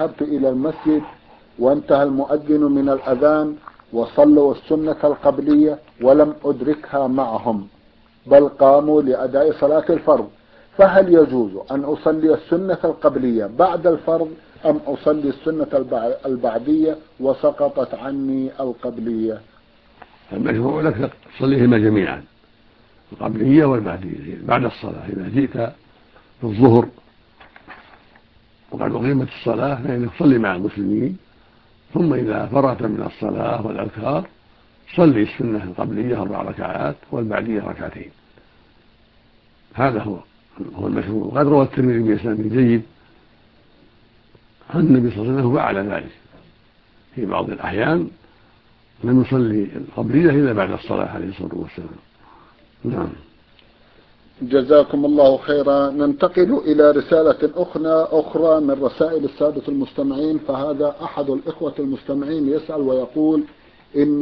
ذهبت إلى المسجد وانتهى المؤذن من الأذان وصلوا السنة القبلية ولم أدركها معهم بل قاموا لأداء صلاة الفرض، فهل يجوز أن أصلي السنة القبلية بعد الفرض أم أصلي السنة البعدية وسقطت عني القبلية؟ المشروع لك تصليهما جميعا، القبلية والبعدية بعد الصلاة. إذا جئت في الظهر وقد أقيمت الصلاة فإنك تصلي مع المسلمين، ثم إذا فرغت من الصلاة والأذكار صلي السنة القبلية 4 ركعات والبعدية 2 ركعتين. هذا هو المشروع. وقد روى الترمذي بإسناد جيد عن النبي صلى الله عليه وسلم فعل ذلك في بعض الأحيان، لم يصلي القبلية إلا بعد الصلاة عليه الصلاة والسلام. نعم. جزاكم الله خيرا. ننتقل إلى رسالة أخرى من رسائل السادة المستمعين. فهذا أحد الإخوة المستمعين يسأل ويقول إن